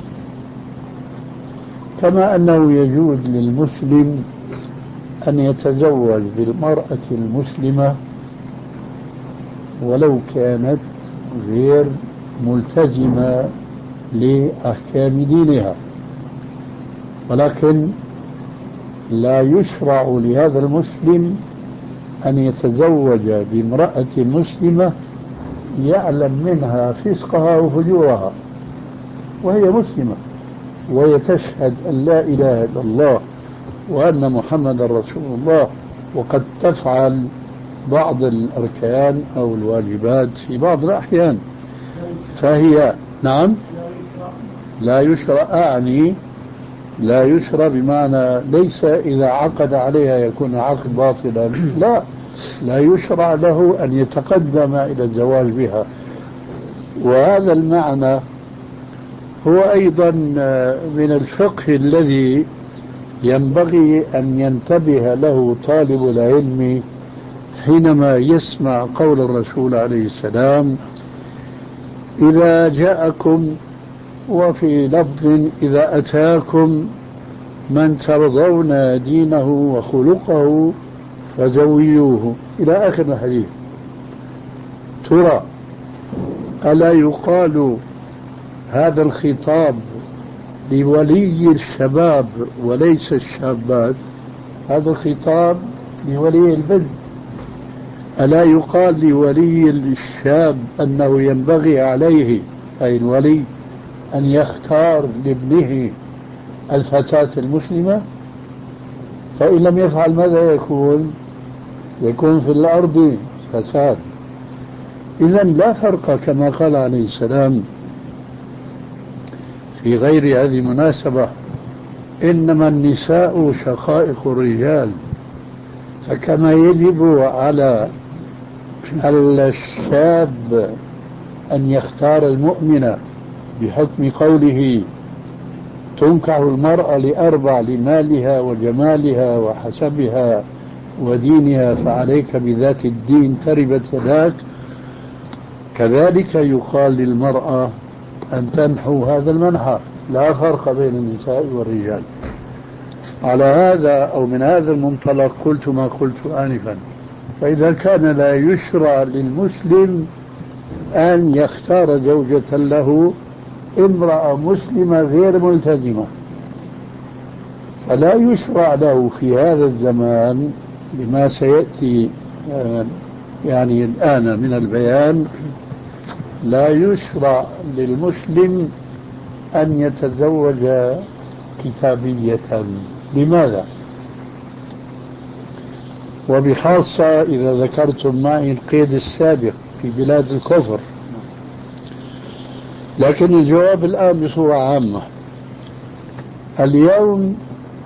كما أنه يجوز للمسلم أن يتزوج بالمرأة المسلمة ولو كانت غير ملتزمة لأحكام دينها، ولكن لا يشرع لهذا المسلم أن يتزوج بامرأة مسلمة يعلم منها فسقها وفجورها وهي مسلمة، وهي تشهد أن لا إله إلا الله وأن محمد رسول الله، وقد تفعل بعض الأركان أو الواجبات في بعض الأحيان. فهي نعم لا يشرع، أعني لا يشرع بمعنى ليس إذا عقد عليها يكون عقد باطلا، لا يشرع له أن يتقدم إلى الزواج بها. وهذا المعنى هو أيضا من الفقه الذي ينبغي أن ينتبه له طالب العلم حينما يسمع قول الرسول عليه السلام: إذا جاءكم، وفي لفظ إذا أتاكم من ترضون دينه وخلقه فزوجوه، إلى آخر الحديث. ترى ألا يقال هذا الخطاب لولي الشباب وليس الشابات؟ هذا الخطاب لولي البنت. ألا يقال لولي الشاب أنه ينبغي عليه، أي الولي، أن يختار لابنه الفتاة المسلمة؟ فإن لم يفعل ماذا يكون في الأرض فساد. إذن لا فرق كما قال عليه السلام في غير هذه المناسبة: إنما النساء شقائق الرجال. فكما يجب على الشاب أن يختار المؤمنة بحكم قوله تنكح المرأة لأربع: لمالها وجمالها وحسبها ودينها فعليك بذات الدين تربت يداك، كذلك يقال للمرأة أن تنحو هذا المنحى. لا فرق بين النساء والرجال. على هذا أو من هذا المنطلق قلت ما قلت آنفا. فإذا كان لا يشرع للمسلم أن يختار زوجة له امرأة مسلمة غير ملتزمة، فلا يشرع له في هذا الزمان لما سيأتي يعني الآن من البيان، لا يشرع للمسلم أن يتزوج كتابية. لماذا؟ وبخاصة إذا ذكرتم معي القيد السابق في بلاد الكفر. لكن الجواب الآن بصورة عامة. اليوم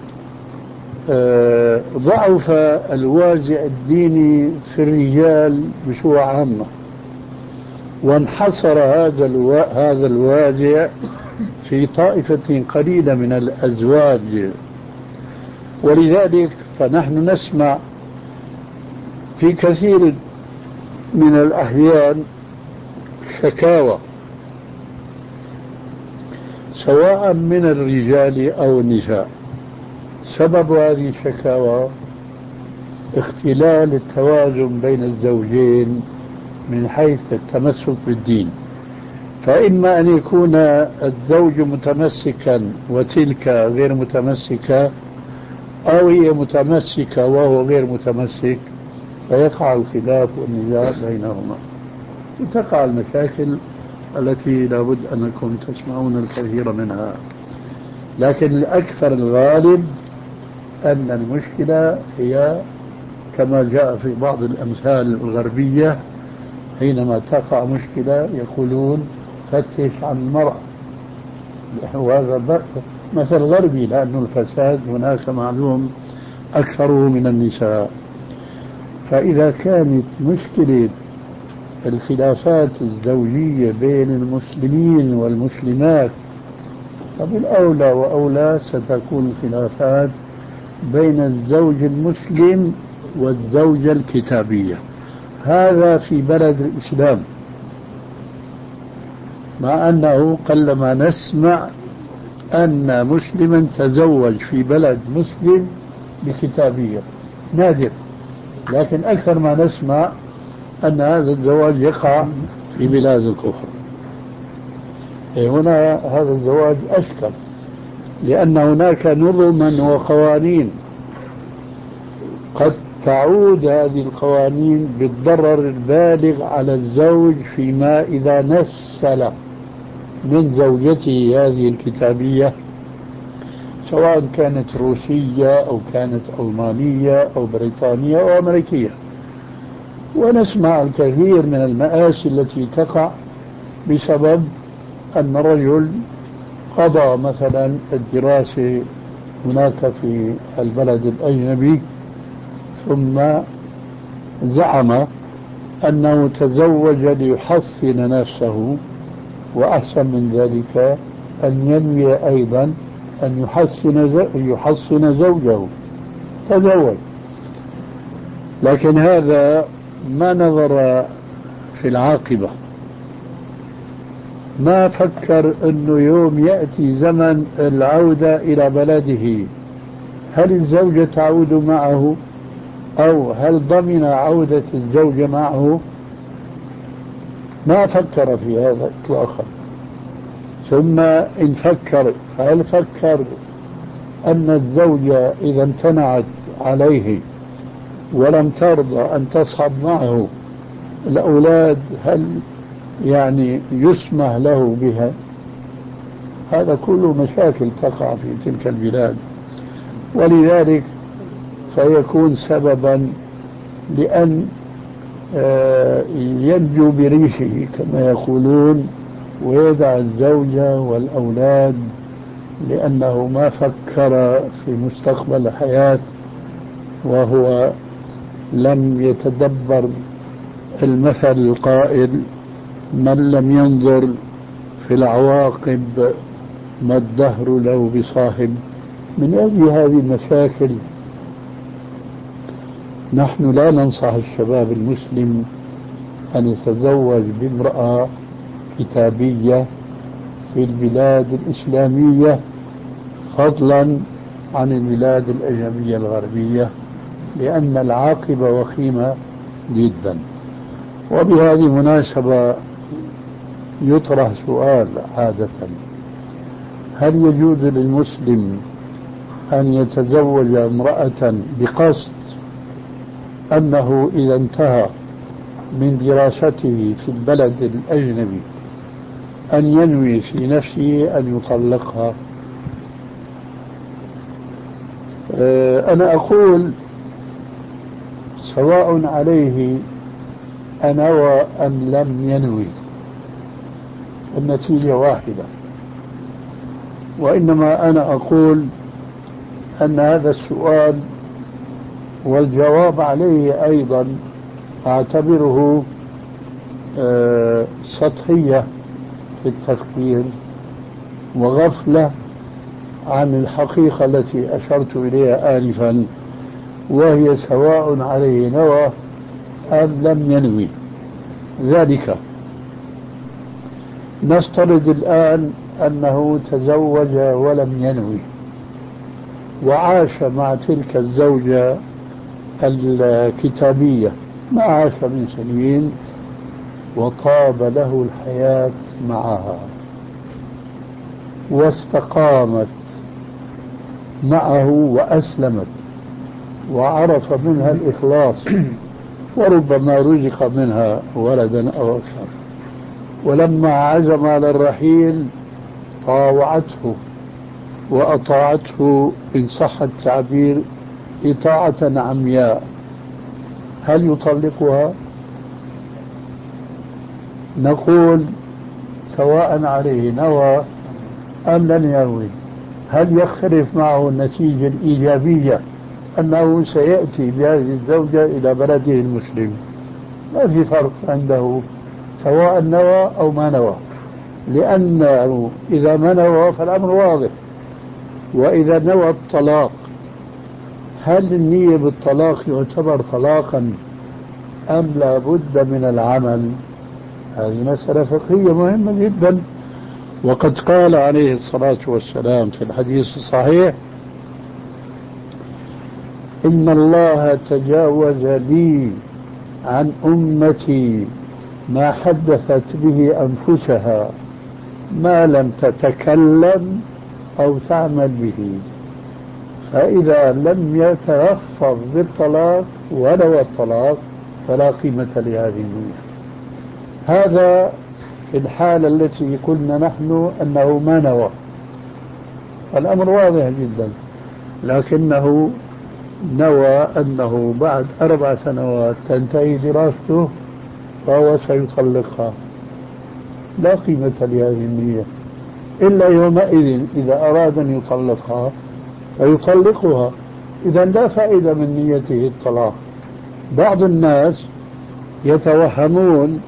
ضعف الوازع الديني في الرجال بصورة عامة، وانحصر هذا الوازع في طائفة قليلة من الأزواج. ولذلك فنحن نسمع في كثير من الأحيان شكاوى سواء من الرجال أو النساء. سبب هذه الشكاوى اختلال التوازن بين الزوجين من حيث التمسك بالدين، فإما أن يكون الزوج متمسكا وتلك غير متمسكة، أو هي متمسكة وهو غير متمسك، فيقع الخلاف والنزاع بينهما وتقع المشاكل التي لابد أنكم تسمعون الكثير منها. لكن الأكثر الغالب أن المشكلة هي كما جاء في بعض الأمثال الغربية، حينما تقع مشكلة يقولون فتش عن المرأة، وهذا مثل غربي، لأن الفساد هناك معلوم أكثره من النساء. فإذا كانت مشكلة الخلافات الزوجية بين المسلمين والمسلمات، فبالأولى وأولى ستكون الخلافات بين الزوج المسلم والزوجة الكتابية. هذا في بلد الإسلام، مع أنه قلما نسمع أن مسلما تزوج في بلد مسلم بكتابية، نادر. لكن أكثر ما نسمع أن هذا الزواج يقع في بلاد الكفر. هنا هذا الزواج أشكل، لأن هناك نظما وقوانين قد تعود هذه القوانين بالضرر البالغ على الزوج فيما إذا نسل من زوجته هذه الكتابية، سواء كانت روسية أو كانت ألمانية أو بريطانية أو أمريكية. ونسمع الكثير من المآسي التي تقع بسبب أن الرجل قضى مثلا الدراسة هناك في البلد الأجنبي، ثم زعم أنه تزوج ليحصن نفسه، وأحسن من ذلك أن ينوي أيضا أن يحصن زوجه، تزوج. لكن هذا ما نظر في العاقبة، ما فكر أنه يوم يأتي زمن العودة إلى بلده، هل الزوجة تعود معه أو هل ضمن عودة الزوجة معه؟ ما فكر في هذا إطلاقا. ثم إن فكر، فهل فكر أن الزوجة إذا امتنعت عليه ولم ترضى أن تصعد معه الأولاد، هل يعني يسمح له بها؟ هذا كله مشاكل تقع في تلك البلاد، ولذلك فيكون سببا لأن ينجو بريشه كما يقولون، ويدع الزوجة والأولاد، لأنه ما فكر في مستقبل الحياة، وهو لم يتدبر المثل القائل: من لم ينظر في العواقب ما الدهر له بصاحب. من أجل هذه المشاكل نحن لا ننصح الشباب المسلم أن يتزوج بامرأة كتابية في البلاد الإسلامية، فضلا عن البلاد الأجنبية الغربية، لأن العاقبة وخيمة جدا. وبهذه المناسبة يطرح سؤال عادة: هل يجوز للمسلم أن يتزوج امرأة بقصد أنه إذا انتهى من دراسته في البلد الأجنبي أن ينوي في نفسه أن يطلقها؟ أنا أقول سواء عليه أنوى أم لم ينوي، النتيجة واحدة. وإنما أنا أقول أن هذا السؤال والجواب عليه أيضا أعتبره سطحية في التفكير، وغفلة عن الحقيقة التي أشرت إليها آنفا، وهي سواء عليه نوى أم لم ينوي ذلك. نفترض الآن أنه تزوج ولم ينوي، وعاش مع تلك الزوجة الكتابية ما عاش من سنين، وطاب له الحياة معها واستقامت معه وأسلمت وعرف منها الإخلاص، وربما رزق منها ولدا أو أكثر، ولما عزم على الرحيل طاوعته وأطاعته إن صح التعبير إطاعة عمياء. هل يطلقها؟ نقول سواء عليه نوى أم لم ينوي. هل يختلف معه النتيجة الإيجابية أنه سيأتي بهذه الزوجة إلى بلده المسلم؟ ما في فرق عنده سواء نوى أو ما نوى، لأنه إذا ما نوى فالأمر واضح. وإذا نوى الطلاق، هل النية بالطلاق يعتبر طلاقا أم لا بد من العمل؟ هذه مسألة فقهية مهمة جدا. وقد قال عليه الصلاة والسلام في الحديث الصحيح: إن الله تجاوز لي عن أمتي ما حدثت به أنفسها ما لم تتكلم أو تعمل به. فإذا لم يتلفظ بالطلاق ونوى الطلاق فلا قيمة لهذه النية. هذا في الحالة التي قلنا نحن أنه ما نوى، الأمر واضح جدا، لكنه نوى أنه بعد 4 سنوات تنتهي دراسته فهو سيطلقها، لا قيمة لهذه النية إلا يومئذ إذا أراد أن يطلقها فيطلقها. إذا لا فائدة من نيته الطلاق. بعض الناس يتوهمون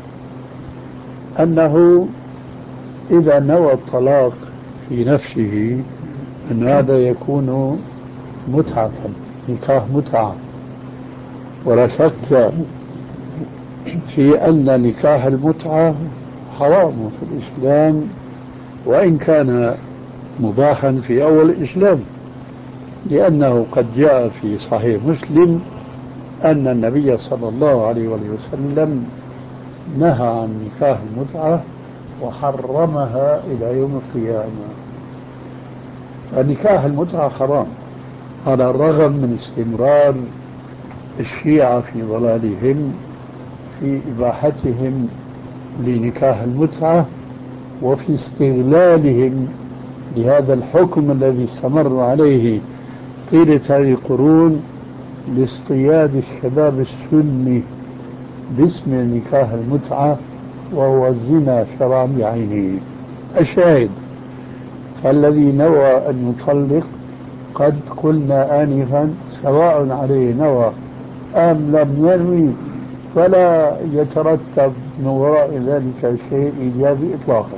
أنه إذا نوى الطلاق في نفسه أن هذا يكون متعة، نكاح متعة، ولا شك في أن نكاح المتعة حرام في الإسلام، وإن كان مباحا في أول الإسلام، لأنه قد جاء في صحيح مسلم أن النبي صلى الله عليه وسلم نهى عن نكاح المتعة وحرمها إلى يوم القيامة. فنكاح المتعة حرام على الرغم من استمرار الشيعة في ضلالهم في إباحتهم لنكاح المتعة وفي استغلالهم لهذا الحكم الذي استمر عليه طيلة هذه القرون لاصطياد الشباب السني باسم نكاح المتعة، وهو الزنا شرعا بعينه. الشاهد: فالذي نوى أن يطلق قد قلنا آنفا سواء عليه نوى أم لم ينوي فلا يترتب من وراء ذلك شيء إيجابي إطلاقا.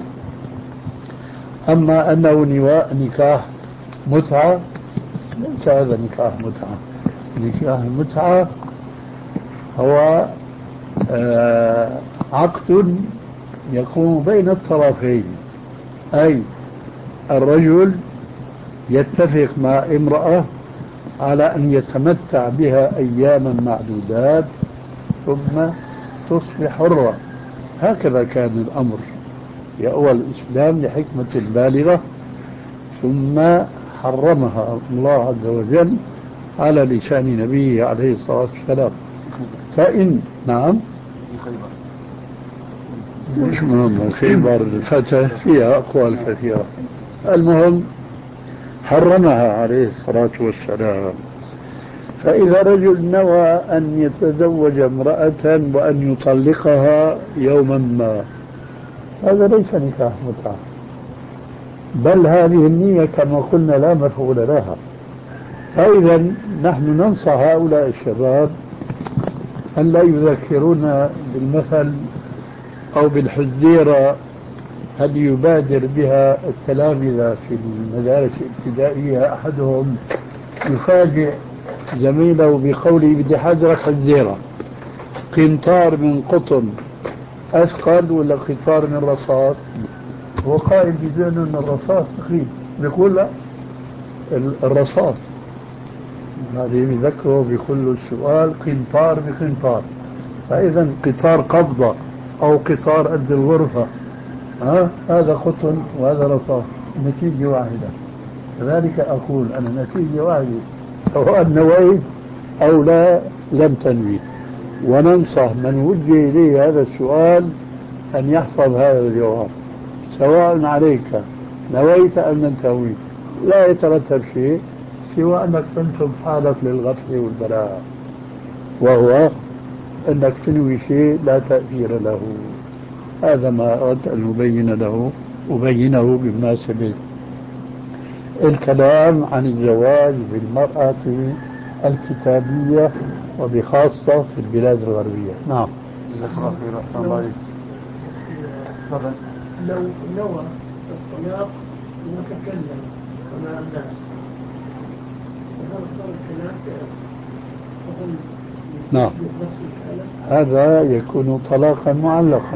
أما أنه نكاح متعة، ليس هذا نكاح متعة. نكاح المتعة هو عقد يقوم بين الطرفين، أي الرجل يتفق مع امرأة على أن يتمتع بها أياما معدودات ثم تصبح حرة. هكذا كان الأمر في أول الإسلام لحكمة بالغة، ثم حرمها الله عز وجل على لسان نبيه عليه الصلاة والسلام. فإن نعم مش مهم، خيبر الفتح فيها أقوال كثيرة، المهم حرمها عليه الصلاة والسلام. فإذا رجل نوى أن يتزوج امرأة وأن يطلقها يوما ما، هذا ليس نكاح متعة، بل هذه النية كما قلنا لا مفعول لها. فإذا نحن ننصح هؤلاء الشباب أن لا يذكرونا بالمثل أو بالحزيرة هل يبادر بها التلامذة في المدارس الابتدائية أحدهم يفاجئ زميله بقوله بدي حجرك حزيرة، قنطار من قطن أثقل ولا قنطار من رصاص؟ هو قائل بذهنه أن الرصاص ثقيل، بيقول لا الرصاص. هذه بيذكره بيقول له السؤال قنطار بقنطار، فإذا قطار قبضة أو قطار قد الغرفة، هذا قطن وهذا رصاص، نتيجة واحدة. كذلك أقول أنا نتيجة واحدة سواء نويت أو لا لم تنوي. وننصح من وجه إليه هذا السؤال أن يحفظ هذا الجواب، سواء عليك نويت أم لم تنوي لا يترتب شيء سوى أنك تنسب حالك للغفل والبلاء، وهو أنك تنوي شيء لا تأثير له. هذا ما أردت أن أبينه بمناسبة الكلام عن الزواج بالمرأة الكتابية وبخاصة في البلاد الغربية. نعم. جزاك الله خير، أحسن الله عليك. تفضل. لو نوى الطلاق وتكلم أمام الناس وهذا صار الكلام نعم، هذا يكون طلاقا معلقا.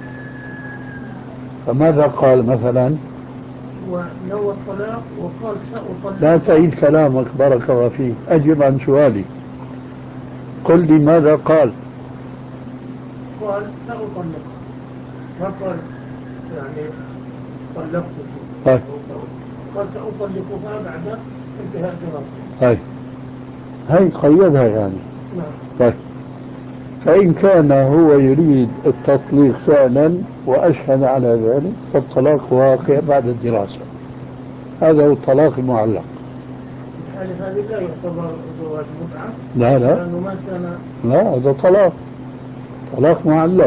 فماذا قال مثلا؟ ونوى الطلاق وقال سأطلق. لا تعيد كلامك بارك الله فيك، أجب عن سؤالي. قل لي ماذا قال؟ قال سأطلق، ما قال يعني طلقته، قال سأطلقها بعد انتهاء الدراسة. هاي قيدها يعني. نعم. طيب، فإن كان هو يريد التطليق فعلا وأشهد على ذلك فالطلاق واقع بعد الدراسة، هذا هو الطلاق المعلق. الحالة هذه لا يعتبر زواج متعة. لا لأنه ما كان. لا، هذا طلاق معلق.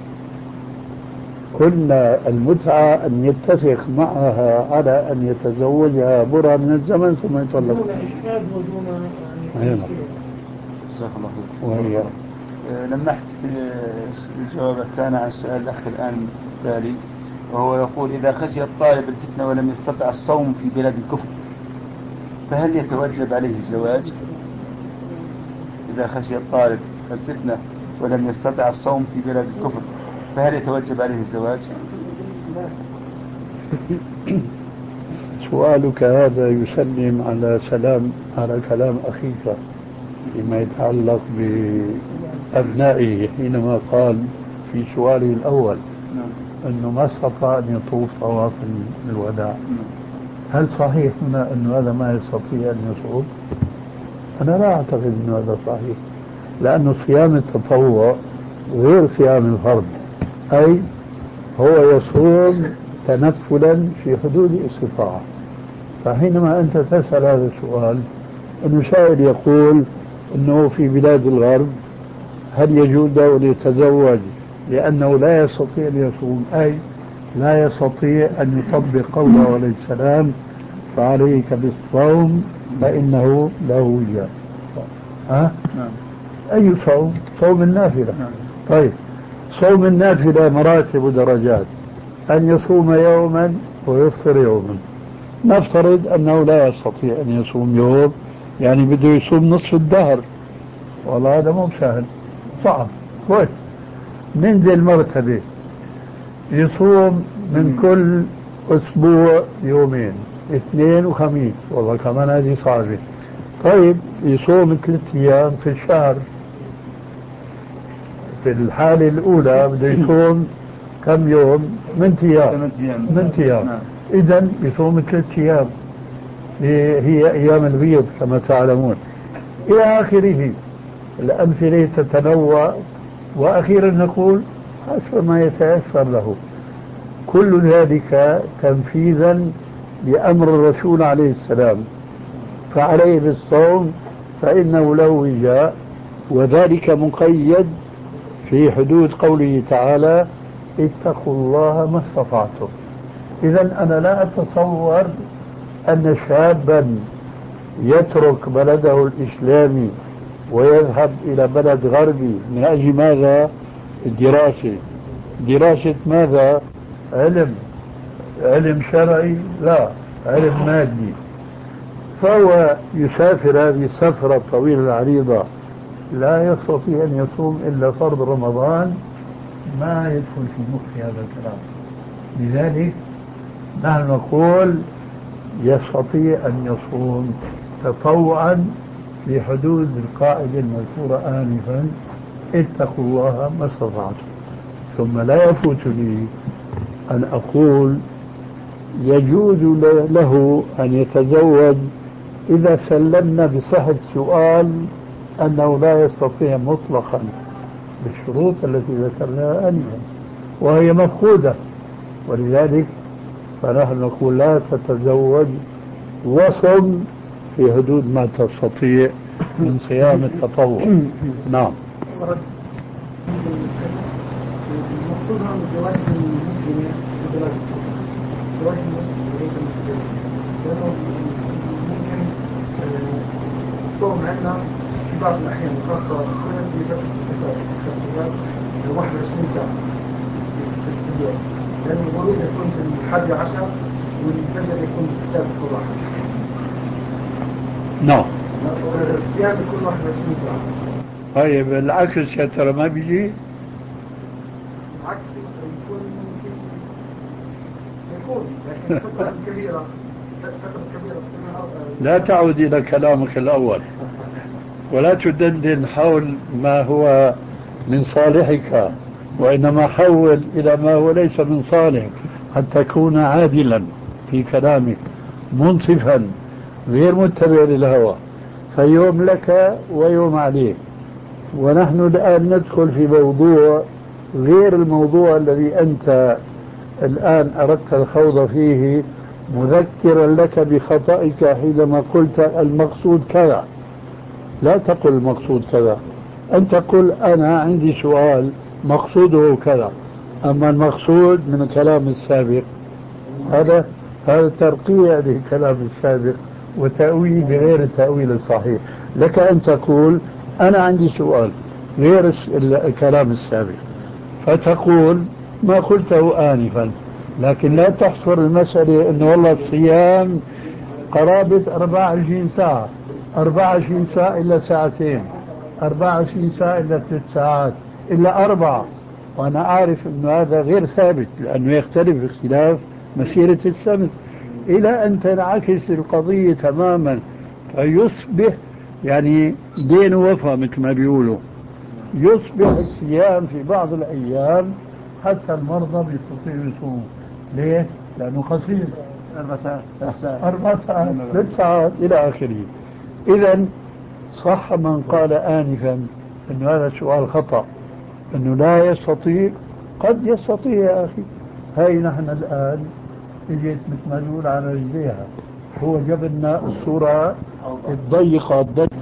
قلنا المتعة أن يتفق معها على أن يتزوجها برهة من الزمن ثم يطلق. دون إشكال ودون يعني. جزاك الله خير. وهي لمحت في الجواب الثاني عن السؤال الأخ الآن التالي، وهو يقول إذا خشي الطالب الفتنة ولم يستطع الصوم في بلاد الكفر فهل يتوجب عليه الزواج؟ إذا خشي الطالب الفتنة ولم يستطع الصوم في بلاد الكفر فهل يتوجب عليه الزواج؟ سؤالك هذا يسلم على كلام أخيك فيما يتعلق بأبنائه حينما قال في سؤاله الأول أنه ما استطاع أن يطوف طواف الوداع. هل صحيح هنا أنه هذا ما يستطيع أن يصوم؟ أنا لا أعتقد أنه هذا صحيح، لأن صيام التطوع غير صيام الفرض، أي هو يصوم تنفلا في حدود استطاعة. فحينما أنت تسأل هذا السؤال، أنه سائل يقول أنه في بلاد الغرب هل يجوز له أن يتزوج لأنه لا يستطيع أن يصوم، أي لا يستطيع أن يطبق قوله عليه السلام فعليك بالصوم فإنه له وجاء. أي صوم؟ صوم النافلة. طيب، صوم النافلة مراتب ودرجات، أن يصوم يوما ويفطر يوما. نفترض أنه لا يستطيع أن يصوم يوم، يعني بده يصوم نصف الدهر، والله هذا مو سهل، صعب. كويس، ننزل مرتبة يصوم من كل أسبوع يومين، اثنين وخميس، والله كمان هذه صعبة. طيب، يصوم 3 أيام في الشهر. في الحالة الأولى بده يصوم كم يوم؟ 8 أيام. إذن يصوم 3 أيام هي أيام البيض كما تعلمون إلى آخره. الأمثلة تتنوع، وأخيرا نقول حسب ما يتيسر له. كل ذلك تنفيذا لأمر الرسول عليه السلام، فعليه بالصوم فإنه له وجاء، وذلك مقيد في حدود قوله تعالى اتقوا الله ما استطعتم. إذا أنا لا أتصور أن شابا يترك بلده الإسلامي ويذهب إلى بلد غربي من أجل ماذا؟ الدراسة. دراسة ماذا؟ علم. علم شرعي؟ لا، علم مادي. فهو يسافر هذه السفرة الطويلة العريضة، لا يستطيع أن يصوم إلا فرض رمضان، ما يدخل في مخ هذا الكلام. لذلك نحن نقول يستطيع أن يصوم تطوعا في حدود القاعدة المذكورة آنفا: اتقوا الله ما استطعتم. ثم لا يفوتني أن أقول يجوز له أن يتزوج إذا سلمنا بصحة سؤال أنه لا يستطيع مطلقا بالشروط التي ذكرناها آنفا، وهي مفقودة. ولذلك فنحن نقول لا تتزوج وصم في حدود ما تستطيع من صيام التطوع. نعم. المقصود هو زواج المسلمين زواج المسلم وليس المسلم، لأنه ممكن الصوم عندنا في بعض الأحيان خاصة في فترة السفر 21 ساعة في اليوم، لأن الغروب يكون في 11 والفجر يكون في 3 صباحا. نعم. الصيام يكون 21 ساعة. طيب العكس يا ترى ما بيجي؟ العكس يكون لكن فترة كبيرة لا تعود إلى كلامك الأول ولا تدندن حول ما هو من صالحك، وإنما حول إلى ما هو ليس من صالحك، حتى تكون عادلا في كلامك منصفا غير متبع للهوى، فيوم لك ويوم عليك. ونحن الآن ندخل في موضوع غير الموضوع الذي أنت الآن أردت الخوض فيه، مذكرا لك بخطئك حينما قلت المقصود كذا. لا تقل المقصود كذا، أنت قل أنا عندي سؤال مقصوده كذا، أما المقصود من الكلام السابق هذا ترقيع للكلام السابق وتأويل بغير التأويل الصحيح. لك أن تقول أنا عندي سؤال غير الكلام السابق، فتقول ما قلته آنفا، لكن لا تحصر المسألة أنه والله الصيام قرابة 24 ساعة، 24 ساعة إلا ساعتين، 24 ساعة إلا 3 ساعات إلا 4. وأنا أعرف أن هذا غير ثابت، لأنه يختلف اختلاف مسيرة السنة، إلى أن تنعكس القضية تماما فيصبح يعني دين وفا مثل ما بيقولوا، يصبح الصيام في بعض الأيام حتى المرضى بيستطيعوا يصوموا. ليه؟ لأنه قصير 4 ساعات 3 ساعات إلى آخره. إذا صح من قال آنفا أن هذا سؤال خطأ، أنه لا يستطيع. قد يستطيع يا أخي. هاي نحن الآن اجت مثل ما نقول على رجليها، هو جاب لنا الصورة الضيقة